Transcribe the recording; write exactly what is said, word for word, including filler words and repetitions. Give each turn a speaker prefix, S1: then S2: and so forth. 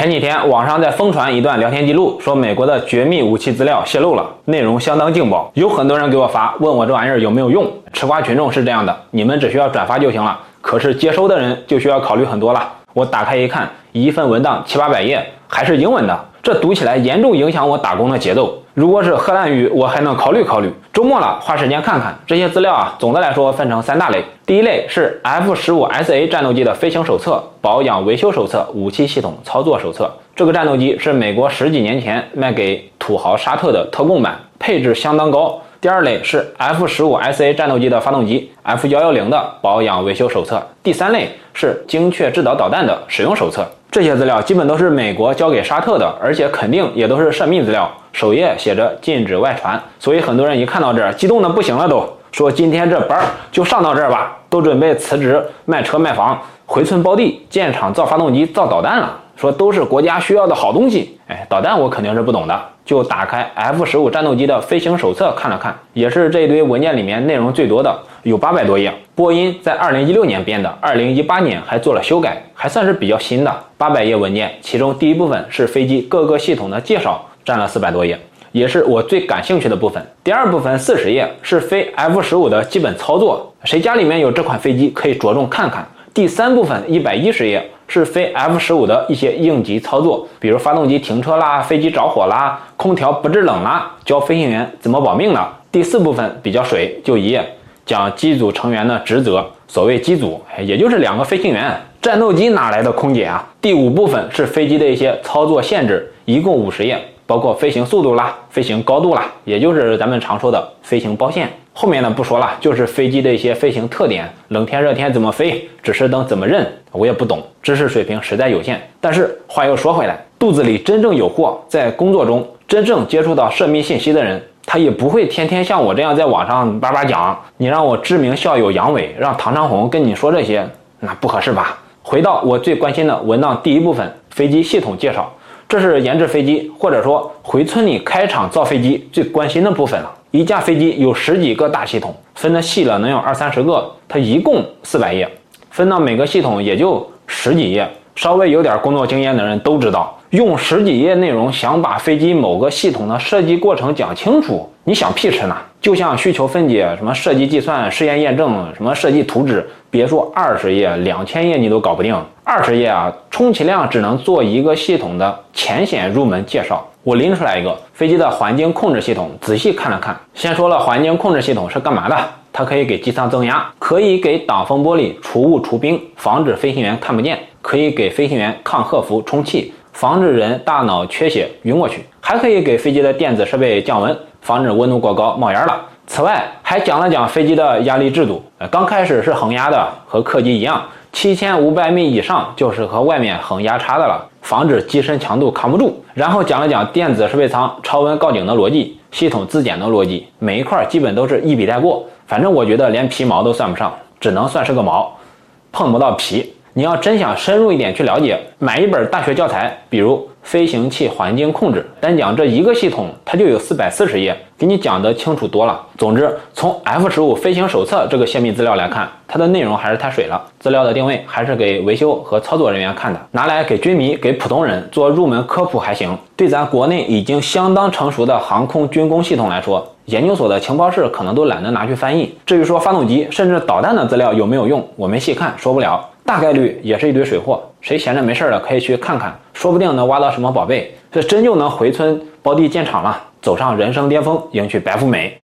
S1: 前几天网上在疯传一段聊天记录，说美国的绝密武器资料泄露了，内容相当劲爆，有很多人给我发，问我这玩意儿有没有用。吃瓜群众是这样的，你们只需要转发就行了，可是接收的人就需要考虑很多了。我打开一看，一份文档七八百页，还是英文的，这读起来严重影响我打工的节奏。如果是荷兰语，我还能考虑考虑，周末了花时间看看。这些资料啊，总的来说分成三大类。第一类是 F 十五 S A 战斗机的飞行手册、保养维修手册、武器系统操作手册。这个战斗机是美国十几年前卖给土豪沙特的特供版，配置相当高。第二类是 F 十五 S A 战斗机的发动机 F 一一零的保养维修手册。第三类是精确制导导弹的使用手册。这些资料基本都是美国交给沙特的，而且肯定也都是涉密资料，首页写着禁止外传，所以很多人一看到这儿激动的不行了，都说今天这班就上到这儿吧，都准备辞职卖车卖房，回村包地建厂造发动机造导弹了，说都是国家需要的好东西。哎，导弹我肯定是不懂的，就打开 F 十五 战斗机的飞行手册看了看，也是这一堆文件里面内容最多的，有八百多页。波音在二零一六年编的，二零一八年还做了修改，还算是比较新的。八百页文件，其中第一部分是飞机各个系统的介绍，占了四百多页，也是我最感兴趣的部分。第二部分四十页是飞 F 十五 的基本操作，谁家里面有这款飞机可以着重看看。第三部分一百一十页是飞 F 十五 的一些应急操作，比如发动机停车啦，飞机着火啦，空调不制冷啦，教飞行员怎么保命了。第四部分比较水，就一页，讲机组成员的职责。所谓机组，也就是两个飞行员，战斗机哪来的空姐啊？第五部分是飞机的一些操作限制，一共五十页，包括飞行速度啦、飞行高度啦，也就是咱们常说的飞行包线。后面呢不说了，就是飞机的一些飞行特点，冷天热天怎么飞，指示灯怎么认，我也不懂，知识水平实在有限。但是话又说回来，肚子里真正有货，在工作中真正接触到涉密信息的人，他也不会天天像我这样在网上叭叭讲。你让我知名校友杨伟，让唐长红跟你说这些，那不合适吧？回到我最关心的文档第一部分，飞机系统介绍，这是研制飞机或者说回村里开厂造飞机最关心的部分了。一架飞机有十几个大系统，分的细了能有二三十个，它一共四百页，分到每个系统也就十几页。稍微有点工作经验的人都知道，用十几页内容想把飞机某个系统的设计过程讲清楚，你想屁吃呢？就像需求分解、什么设计计算、试验验证、什么设计图纸，别说二十页、两千页你都搞不定。二十页啊，充其量只能做一个系统的浅显入门介绍。我拎出来一个飞机的环境控制系统，仔细看了看。先说了环境控制系统是干嘛的，它可以给机舱增压，可以给挡风玻璃除雾除冰，防止飞行员看不见，可以给飞行员抗鹤伏充气，防止人大脑缺血晕过去，还可以给飞机的电子设备降温，防止温度过高冒烟了。此外还讲了讲飞机的压力制度，刚开始是横压的，和客机一样，七千五百米以上就是和外面横压差的了，防止机身强度扛不住。然后讲了讲电子设备舱超温告警的逻辑，系统自检的逻辑，每一块基本都是一笔带过，反正我觉得连皮毛都算不上，只能算是个毛，碰不到皮。你要真想深入一点去了解，买一本大学教材，比如飞行器环境控制，单讲这一个系统它就有四百四十页，给你讲得清楚多了。总之从 F 十五 飞行手册这个泄密资料来看，它的内容还是太水了，资料的定位还是给维修和操作人员看的，拿来给军迷给普通人做入门科普还行，对咱国内已经相当成熟的航空军工系统来说，研究所的情报室可能都懒得拿去翻译。至于说发动机甚至导弹的资料有没有用，我没细看，说不了，大概率也是一堆水货，谁闲着没事了可以去看看，说不定能挖到什么宝贝，这真就能回村包地建厂了，走上人生巅峰，迎娶白富美。